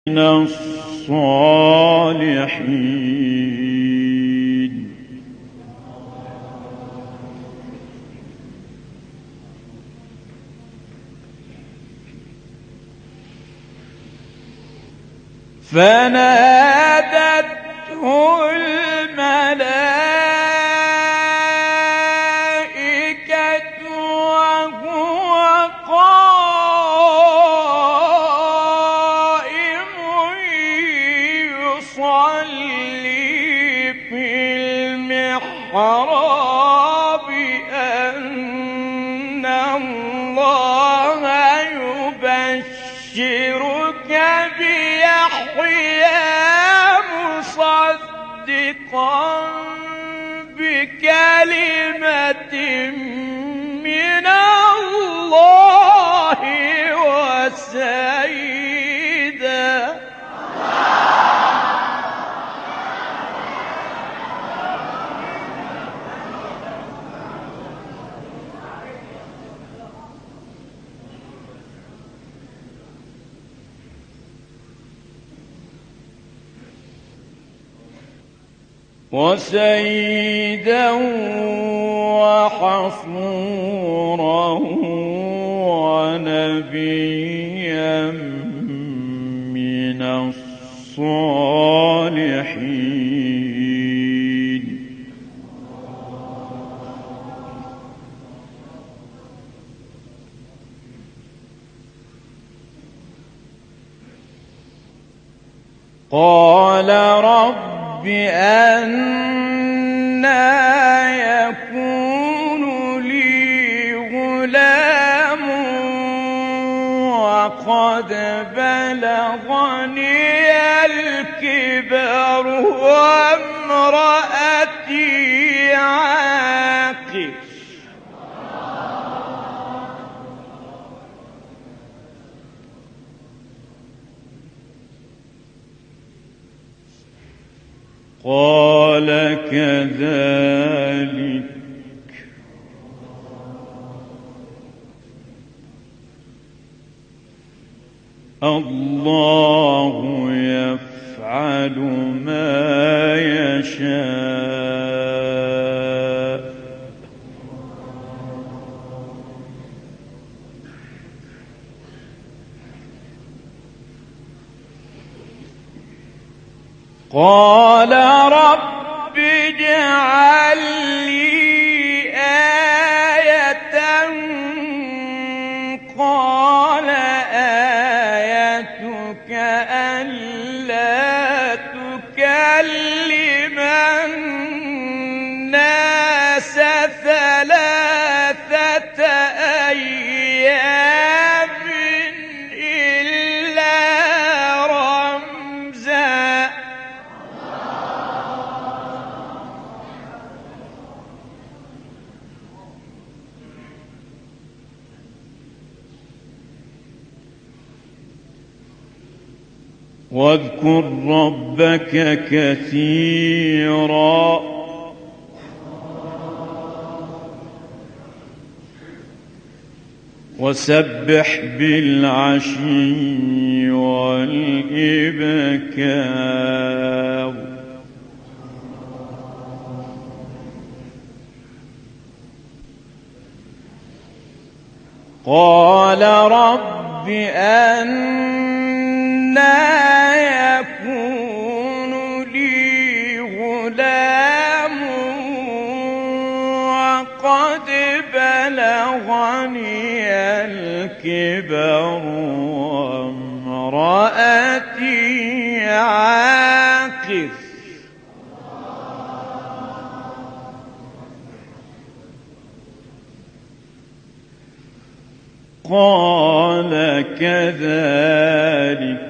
من الصالحين. فنادته الملائكة وهو قائم يصلي في المحراب أن الله يبشرك بيحيى مصدقا بكلمة من الله وسيدا. وسيدا وحصورا ونبيا من الصالحين. قال رب أنى يكون لي غلام وقد بلغني الكبر وامرأتي عاقر. قال كذلك الله يفعل ما يشاء. قال رب اجعل لي آية. قال آيتك ألا تكلم الناس 3 أيام إلا رمزا. واذكر ربك كثيرا وسبح بالعشي والإبكار. قال رب أنى يكون لي غلام وقد بلغني الكبر وامرأتي عاقر. قال كذلك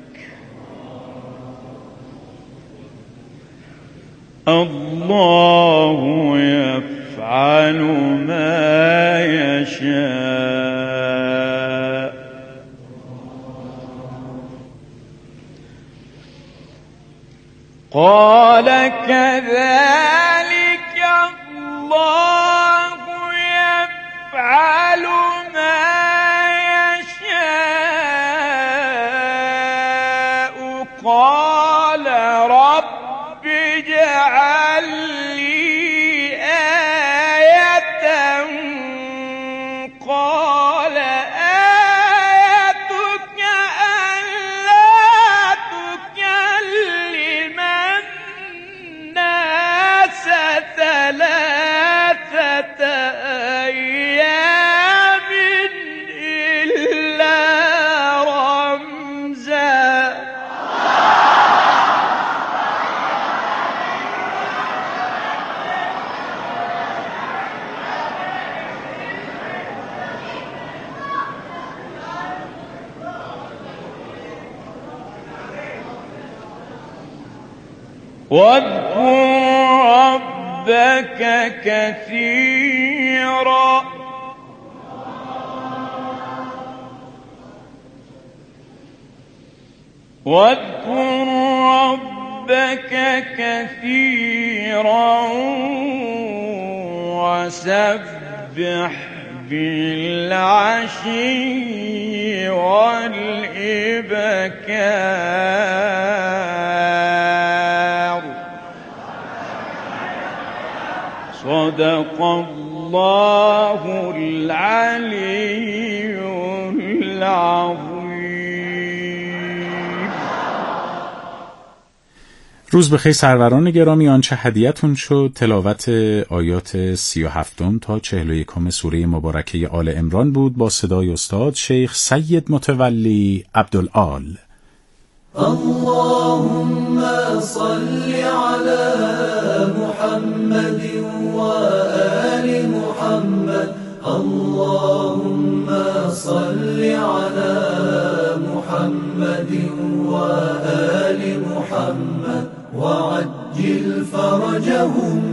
الله يفعل ما يشاء. قال كذلك الله يفعل ما يشاء قال رب اجعل لي آية قال آيتك ألا تكلم الناس 3 أيام إلا رمزا. واذكر ربك كثيرا واذكر ربك كثيرا وسبح بالعشي والإبكار. صدق الله العلي العظیم. روز بخیر سروران گرامی. آنچه هدیه‌تون شد تلاوت آیات 37 تا 41 سوره مبارکه آل عمران بود با صدای استاد شیخ سید متولی عبدالآل. اللهم صل على محمد وآل محمد. اللهم صل على محمد وآل محمد وعجل فرجهم.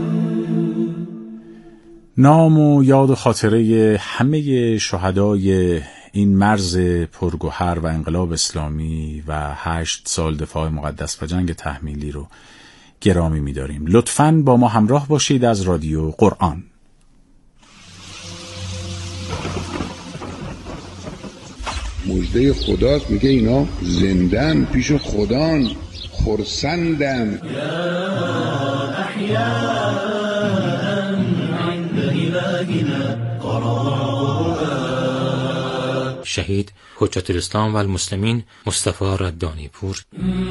نام و یاد و خاطره همه شهدای این مرز پرگوهر و انقلاب اسلامی و 8 سال دفاع مقدس و جنگ تحمیلی رو گرامی می‌داریم. لطفاً با ما همراه باشید از رادیو قرآن. مژده خداست، میگه اینا زندن پیش خدان خرسندن. شهید حجت الاسلام و المسلمین مصطفی ردانی پور.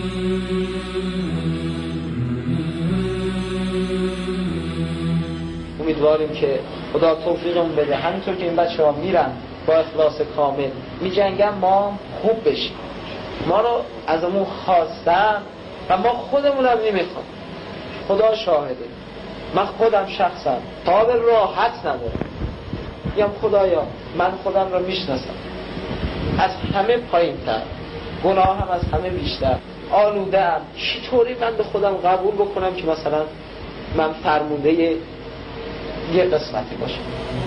امیدواریم که خدا توفیقمون بده همینطور که این بچه‌ها میرن با اخلاص کامل میجنگن ما خوب بشیم. ما رو ازمون خواستن و ما خودمون هم نمیخوام. خدا شاهده من خودم شخصا حال راحت ندارم. میگم خدایا من خودم رو میشناسم، از همه پایین‌تر، گناه هم از همه بیشتر، آلوده‌ام. چطوری من به خودم قبول بکنم که مثلا من فرمونده یه قسمتی باشم؟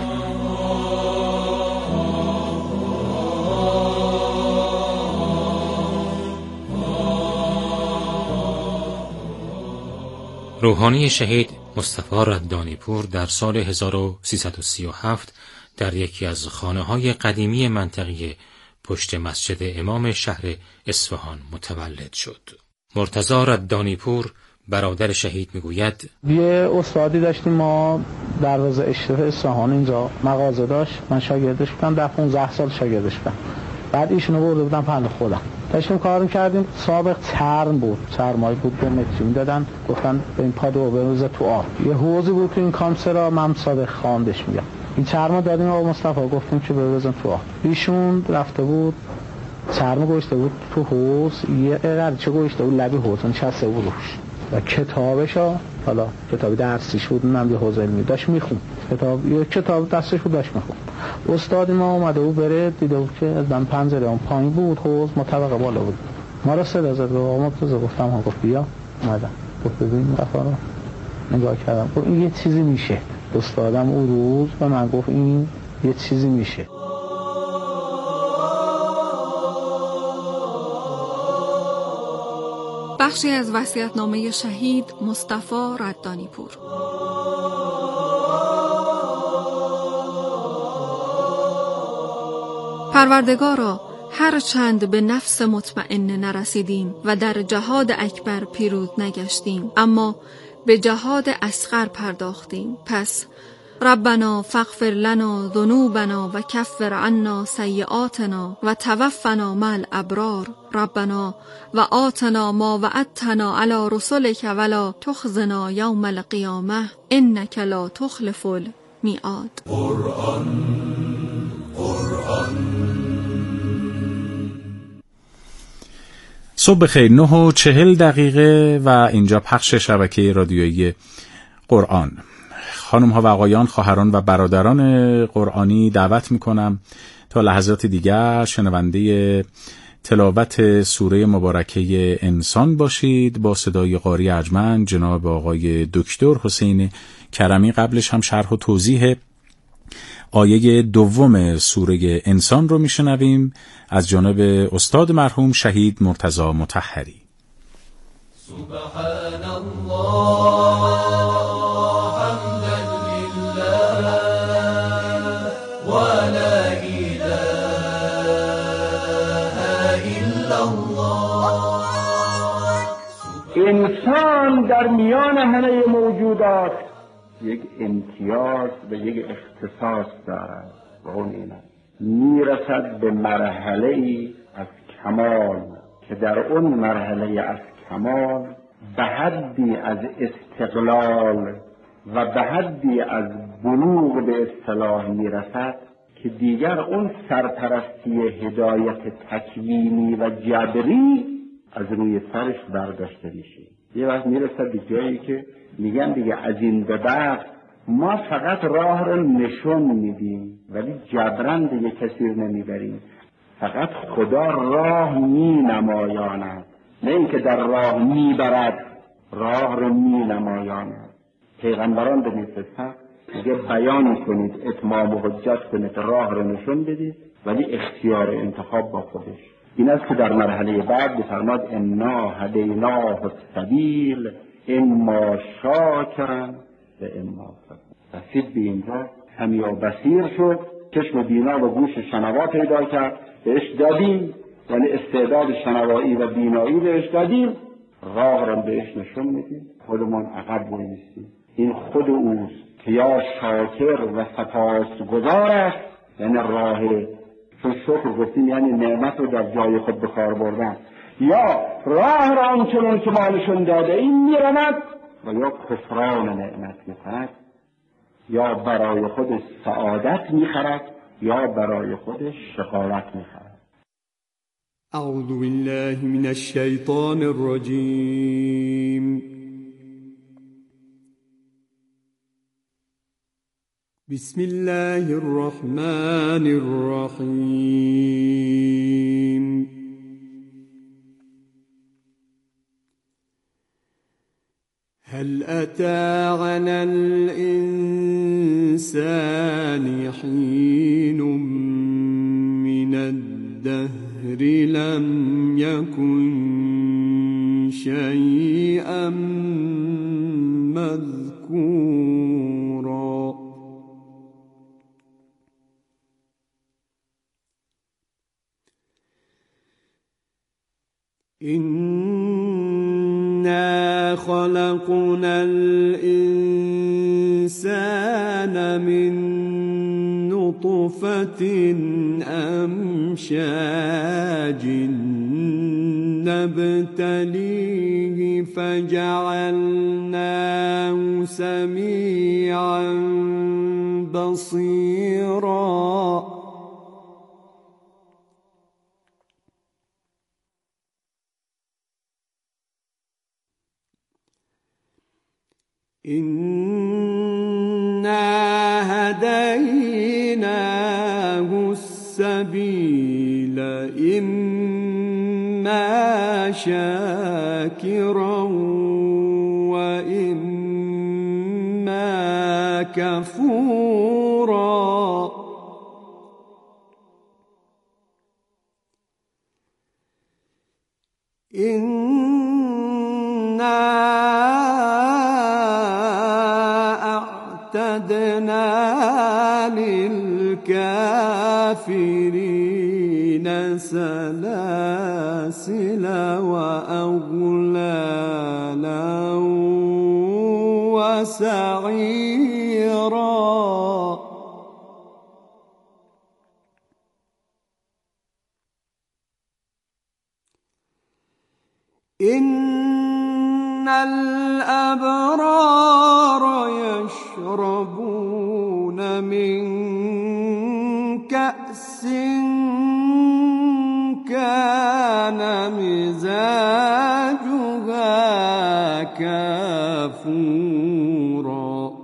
روحانی شهید مصطفی ردانی پور در سال 1337 در یکی از خانه‌های قدیمی منطقه پشت مسجد امام شهر اصفهان متولد شد. مرتضی ردانی پور برادر شهید میگوید یه استادی داشتیم ما دروازه اشرف اصفهان، اینجا مغازه داشت، من شاگردش بودم، در 15 سال شاگردش بودم. بعد ایشونو برده بودم پند خودم، داشتیم کار می‌کردیم. سابق چرم بود، چرمایی بود 2 متری میدادن، گفتن به این پادو بروزه تو آب. یه حوضی بود تو این کامسرا، من صادق خواندش میگم. این چرمو دادیم آقا مصطفی، گفتیم که بروزن تو آب. ایشون رفته بود چرم گوشته بود تو حوض، یه قرچه گوشته بود لبی حوض نشسته بود روش و کتابشو، حالا کتابی درسیش بود، من یه حوض علمی داشت میخون، یه کتاب دستش بود داشت میخون. استاد ما اومده بود بره، دیده بود که از من پنجره اون پایین بود، حوض طبقه بالا بود. ما رو صدا زد، آقا مرتضی، گفتم ها، گفت بیا. اومدم گفت ببین رفا رو نگاه کردم، گفت این یه چیزی میشه. استادم اون روز به من گفت این یه چیزی میشه. بخشی از وصیت‌نامه شهید مصطفی ردانی پور. پروردگارا، هرچند به نفس مطمئن نرسیدیم و در جهاد اکبر پیروز نگشتیم، اما به جهاد اصغر پرداختیم. پس ربنا فاغفر لنا ذنوبنا و کفر عنا سیئاتنا و توفنا مع الابرار ربنا و آتنا ما وعدتنا علی رسلک ولا تخزنا یوم القیامه انک لا تخلف المیعاد. صبح بخیر. 9:40 و اینجا پخش شبکه رادیویی قرآن. خانم ها و آقایان، خواهران و برادران قرآنی، دعوت میکنم تا لحظات دیگر شنونده تلاوت سوره مبارکه انسان باشید با صدای قاری ارجمند جناب آقای دکتر حسین کرمی. قبلش هم شرح و توضیح آیه 2 سوره انسان رو میشنویم از جانب استاد مرحوم شهید مرتضی مطهری. سبحان الله حمدا لله و لا اله الا الله. انسان در میان همه موجودات یک امتیاز و یک اختصاص دارد و اون اینه میرسد به مرحله‌ای از کمال که در اون مرحله از کمال به حدی از استقلال و به حدی از بلوغ به اصطلاح میرسد که دیگر اون سرپرستی هدایت تکوینی و جبری از روی سرش برداشته میشه. یه وقت میرسد به جایی که میگن دیگه از این به بعد ما فقط راه رو نشون میدیم ولی جبران دیگه کسی رو نمیبریم، فقط خدا راه مینمایاند، نه اینکه در راه میبرد، راه رو مینمایاند. پیغمبران به میفرستن میگه بیان کنید، اتمام و حجت کنید، راه رو نشون بدید ولی اختیار انتخاب با خودش. این است که در مرحله بعد بفرماد انا هدیناه السبیل اما شاکرا و اما کفور. رسید به اینجا سمیع و بصیر شد، چشم بینا و گوش شنوا پیدا کرد، بهش دادیم، یعنی استعداد شنوایی و بینایی بهش دادیم، راه را بهش نشون میدیم، خودمان عقب بایستیم. این خود اوست که یا شاکر و سپاسگزار است، یعنی راه، چون شکر گفتیم یعنی نعمت رو در جای خود به کار بردن، یا راه را آنچنان که ما نشون داده این میرود و یا کفران نعمت میکند، یا برای خودش سعادت میخرد یا برای خودش شقاوت میخرد. اعوذ بالله من الشیطان الرجیم. بسم الله الرحمن الرحیم. هل أتى على الإنسان حين من الدهر لم يكن شيئا مذكورا. إنا خلقنا الإنسان من نطفة أمشاج نبتليه فجعلناه سميعا بصيرا. إنا هديناه السبيل إما شاكرا وإما كفورا. أعتدنا للكافرين سلاسل وأغلالا وسعيرا إن الأبرار يشربون من كأس كان مزاجها كافورا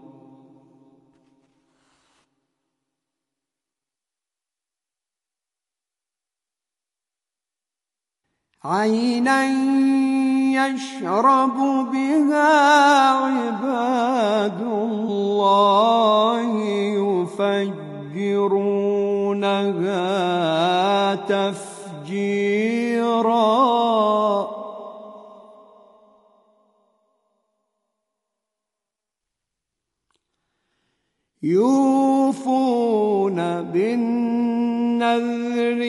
عينا يشرب بها عباد الله يفجرونها تفجيرا يوفون بالنذر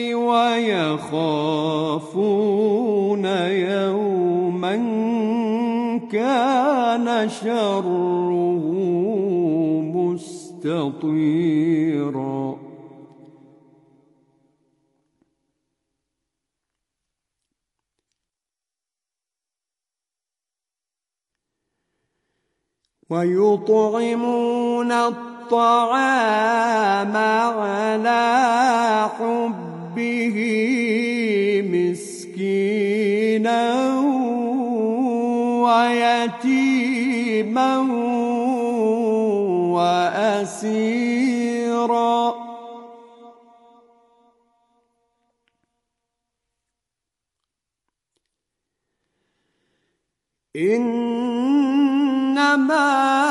ويخافون يوما كان شره مستطيرا ويطعمون الطعام على حبه مسكينا ويتيما وأسيرا إنما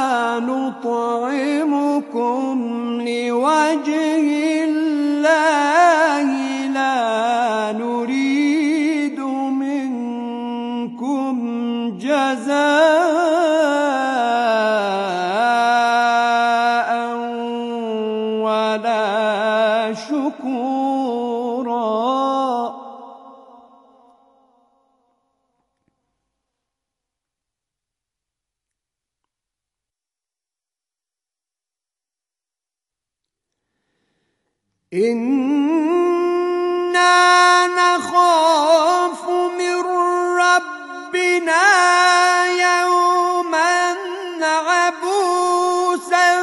نطعمكم لوجه الله لا نريد منكم جزاء ولا شكورا إنا نخاف من ربنا يوما عبوسا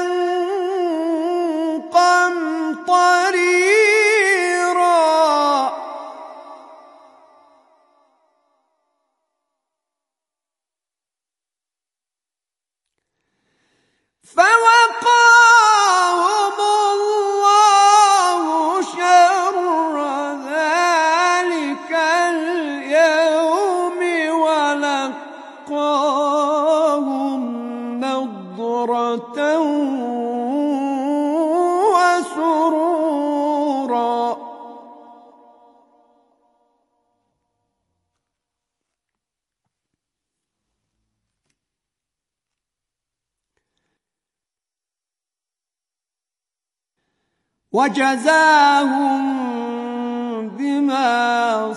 قمطريرا فوقاهم الله شر ذلك اليوم ولقاهم نضرة وسرورا وجزاهم بما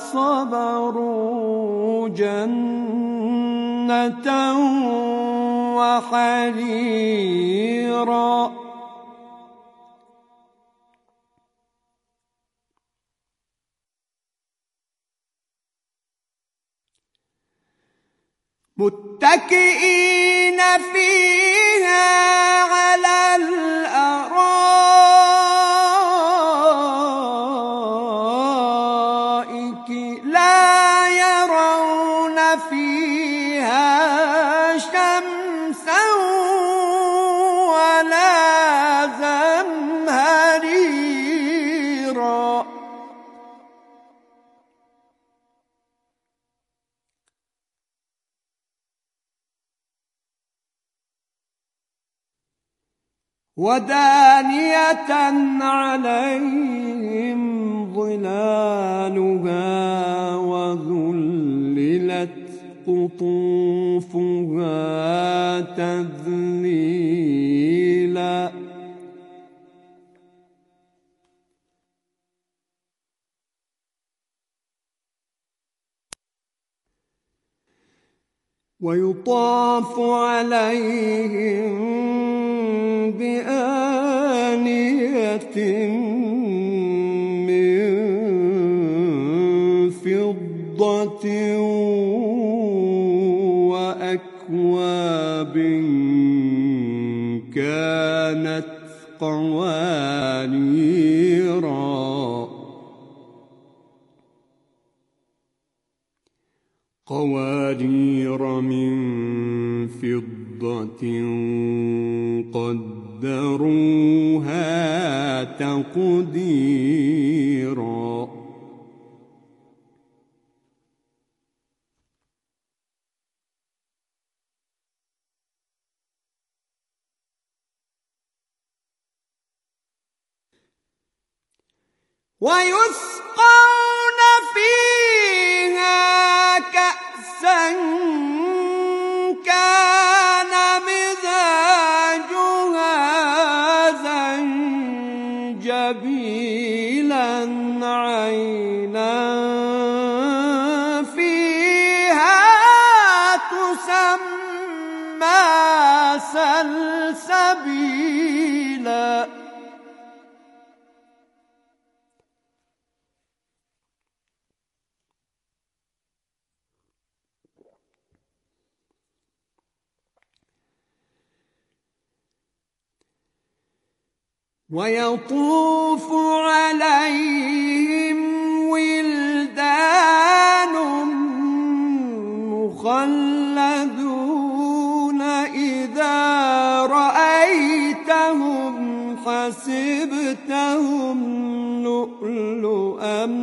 صبروا جنة وحريرا متكئين فيها على الأرائك لا يرون فيها شمسا ولا زمهريرا ودانية عليهم ظلالها وذللت قطوفها تذليلا ويطاف عليهم بآنية من فضة وأكواب كانت قوارير من فضة قدروها تقديرا ويسقون فيها كأسا كان مزاجها زنجبيلا عينا فيها تسمى سلسبيلا ويطوف عليهم ولدان مخلدون إذا رأيتهم حسبتهم لؤلؤا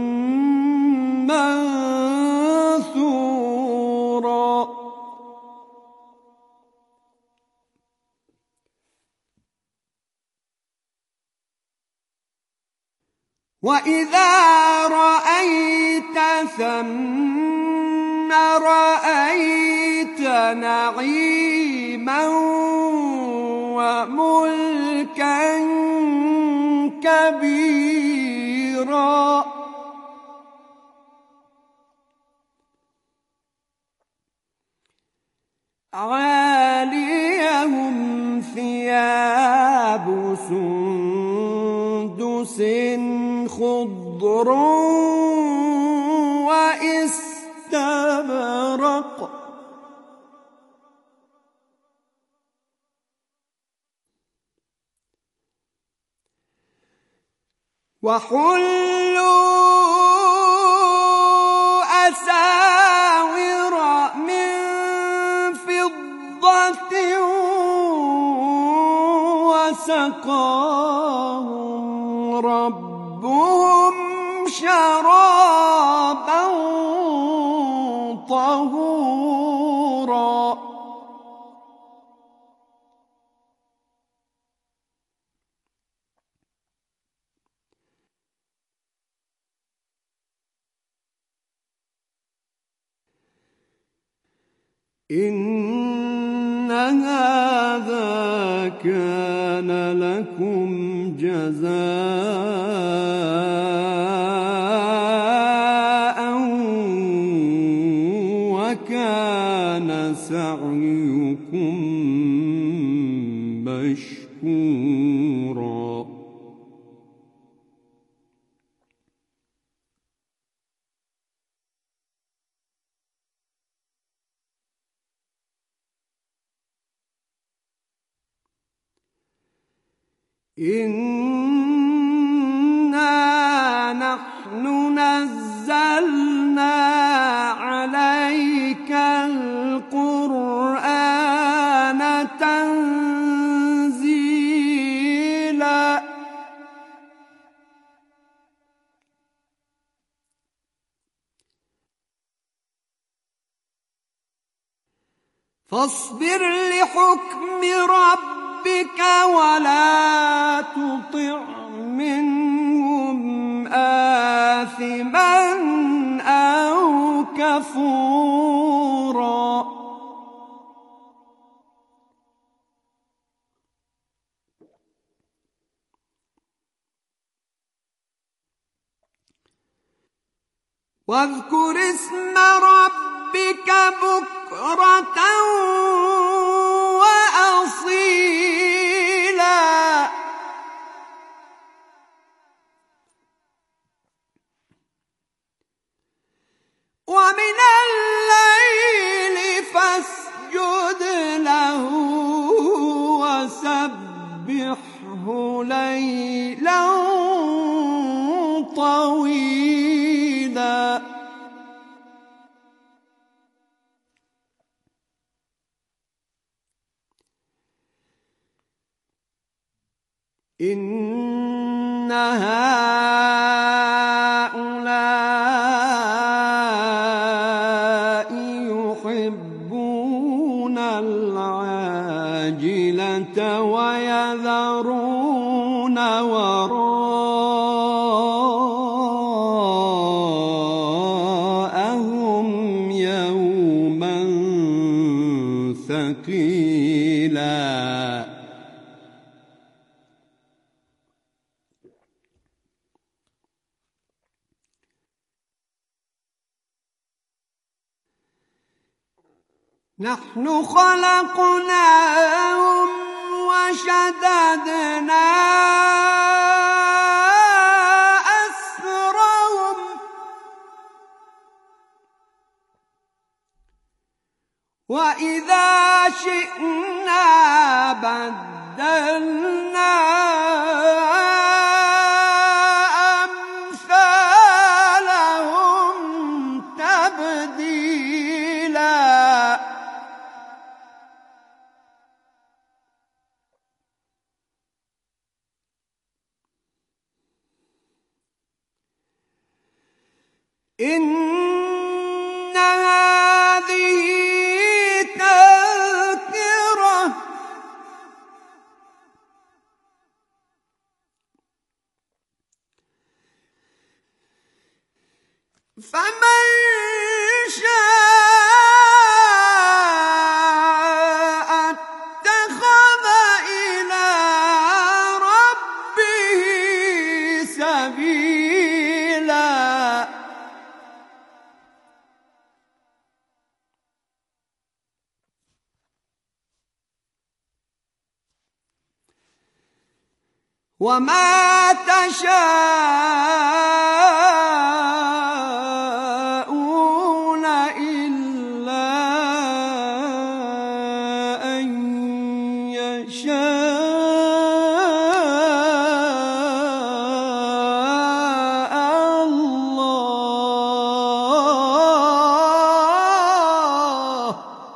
منثورا وإذا رأيت ثم رأيت نعيما وملكا كبيرا عاليهم ثياب سندس خضر واستبرق وحلوا أساور من فضة وسقاهم ربهم شرابا طهورا إن هذا كان لكم جزاء وكان سعيكم مشكورا إنا نحن نزلنا عليك القرآن تنزيلا فاصبر لحكم ربك ولا تطع منهم آثما أو كفورا واذكر اسم ربك بكرة بكرة وأصيلا ومن الليل فاسجد له وسبحه ليلا طويلا إن هؤلاء يحبون العاجلة ويذرون وراءهم يوما ثقيلا نحن خلقناهم وشددنا أسرهم وإذا شئنا بدلنا أمثالهم تبديلا إن هذه تذكرة فمن شاء اتخذ إلى ربه سبيلا وما تشاءون إلا أن يشاء الله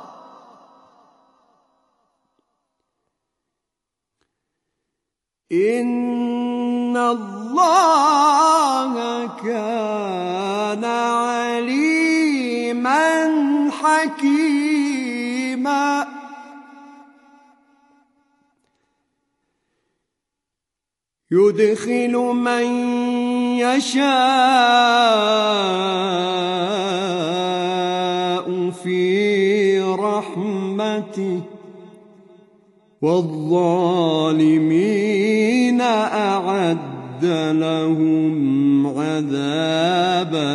إن الله كان عليما حكيما يدخل من يشاء في رحمته والظالمين أعد لهم عذابا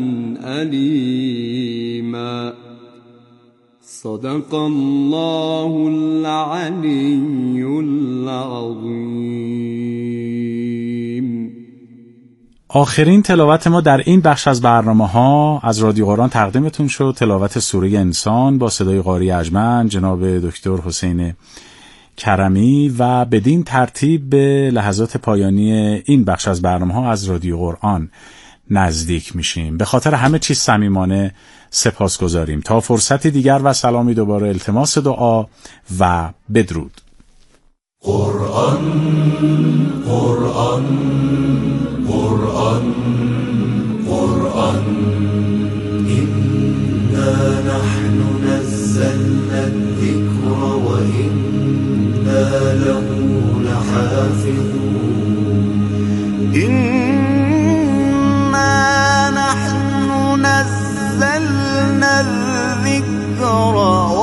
أليما صدق الله العلي العظيم. آخرین تلاوت ما در این بخش از برنامه‌ها از رادیو قرآن تقدیمتون شد. تلاوت سوره انسان با صدای قاری ارجمند جناب دکتر حسین کرمی و بدین ترتیب به لحظات پایانی این بخش از برنامه‌ها از رادیو قرآن نزدیک میشیم. به خاطر همه چیز صمیمانه سپاسگزاریم. تا فرصتی دیگر و سلامی دوباره، التماس دعا و بدرود. قرآن قرآن قرآن قرآن إنا نحن نزلنا الذكر وإنا له لحافظون إنا نحن نزلنا الذكر